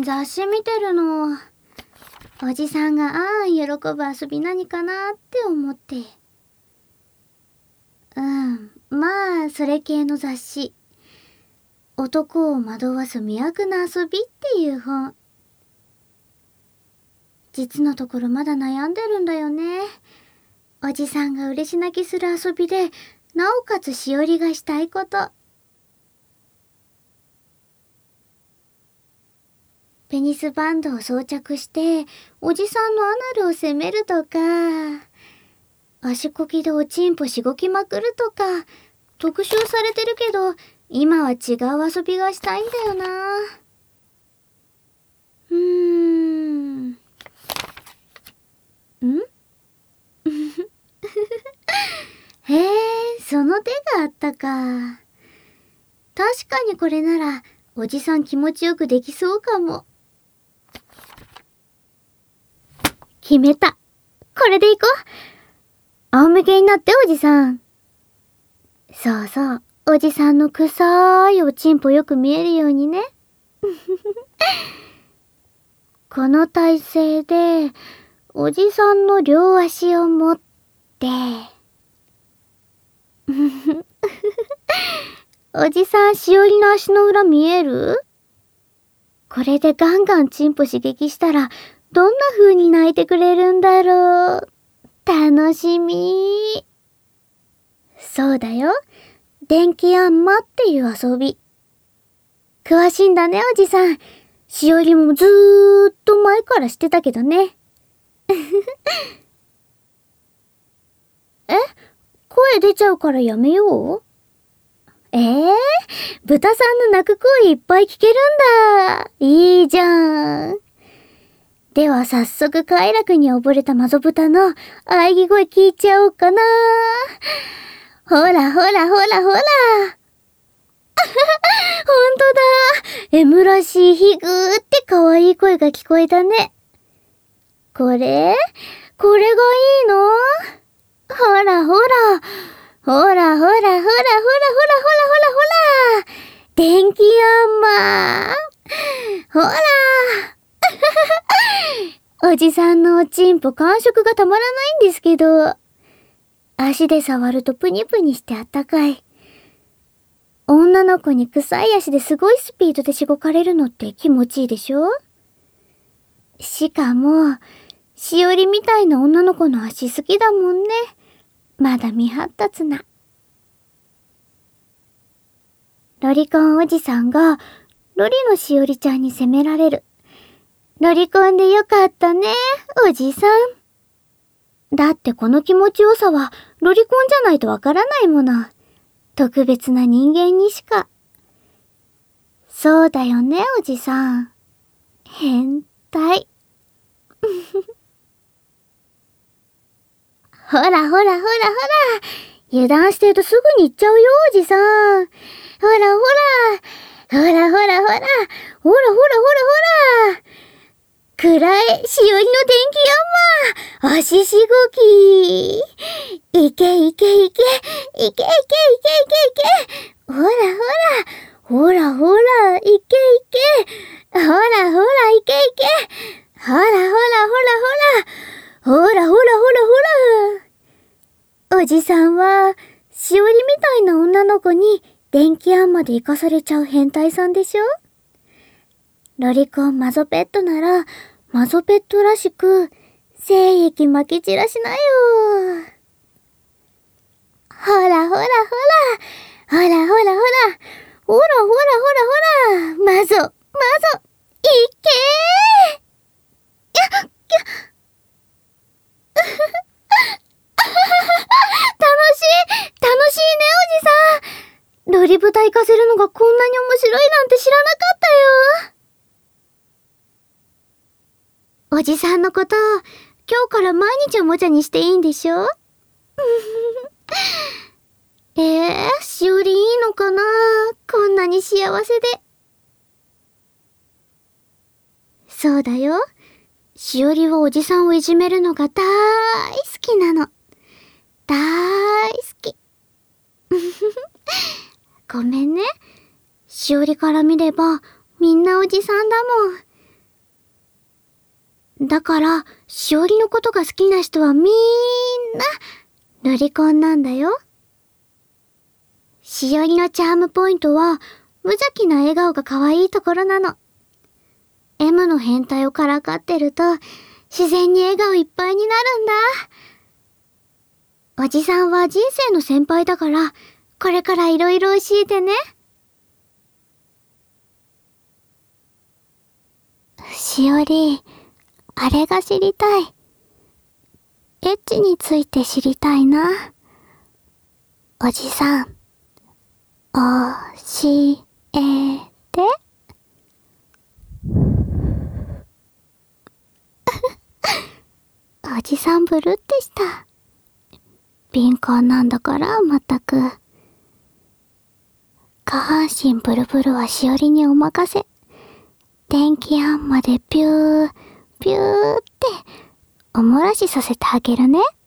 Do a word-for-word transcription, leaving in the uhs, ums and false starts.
雑誌見てるの。おじさんがあーん喜ぶ遊び何かなって思って。うん、まあそれ系の雑誌。男を惑わす魅惑な遊びっていう本。実のところまだ悩んでるんだよね。おじさんが嬉し泣きする遊びで、なおかつしおりがしたいこと。ペニスバンドを装着して、おじさんのアナルを責めるとか、足こきでおちんぽしごきまくるとか、特集されてるけど、今は違う遊びがしたいんだよな。うーん。んへえ、その手があったか。確かにこれなら、おじさん気持ちよくできそうかも。決めた。これでいこう。仰向けになっておじさん。そうそう。おじさんの臭いおちんぽよく見えるようにね。この体勢で、おじさんの両足を持って、おじさんしおりの足の裏見える？これでガンガンチンポ刺激したら、どんな風に泣いてくれるんだろう。楽しみ。そうだよ。電気あんまっていう遊び。詳しいんだね、おじさん。しおりもずーっと前からしてたけどね。え？声出ちゃうからやめよう？ええー、豚さんの鳴く声いっぱい聞けるんだ。いいじゃん。では早速快楽に溺れたマゾ豚の喘ぎ声聞いちゃおうかな。ほらほらほらほら。ほんとだ。M らしいヒグーって可愛い声が聞こえたね。これ？これがいいの？ほらほら。ほらほらほらほらほらほらほらほらほら電気あんまほらおじさんのおちんぽ感触がたまらないんですけど、足で触るとプニプニしてあったかい。女の子に臭い足ですごいスピードでしごかれるのって気持ちいいでしょ？しかも、しおりみたいな女の子の足好きだもんね。まだ未発達な。ロリコンおじさんが、ロリのしおりちゃんに責められる。ロリコンでよかったね、おじさん。だってこの気持ちよさは、ロリコンじゃないとわからないもの。特別な人間にしか。そうだよね、おじさん。変態。ほらほらほらほら。油断してるとすぐに行っちゃうよ、おじさん。ほらほら。ほらほらほら。ほらほらほらほら。暗いしおりの電気あんま。足しごき。いけいけいけ。いけいけいけいけいけ。ほらほら。ほらほら。いけいけ。ほらほらいけいけ。ほらほらほらほら。ほらほらほらほら。おじさんは、しおりみたいな女の子に電気あんまで生かされちゃう変態さんでしょ？ロリコンマゾペットなら、マゾペットらしく、精液撒き散らしなよ。ほらほらほら。ほらほらほら。ほらほらほらほら。マゾ、マゾ、いけー。やっ、やっ。楽しい、楽しいね、おじさん。ロリ豚行かせるのがこんなに面白いなんて知らなかったよ。おじさんのこと、今日から毎日おもちゃにしていいんでしょ？えー、しおりいいのかな？こんなに幸せで。そうだよ。しおりはおじさんをいじめるのがだーい好きなの。だーい好き。ごめんね。しおりから見れば、みんなおじさんだもん。 だから、しおりのことが好きな人はみーんな、ロリコンなんだよ。しおりのチャームポイントは、無邪気な笑顔が可愛いところなの。M の変態をからかってると、自然に笑顔いっぱいになるんだ。おじさんは人生の先輩だから、これからいろいろ教えてね。しおり、あれが知りたい。エッチについて知りたいな。おじさん、教えて。おじさんブルってした。敏感なんだからまったく。下半身ブルブルはしおりにお任せ。電気案までピュー、ピューっておもらしさせてあげるね。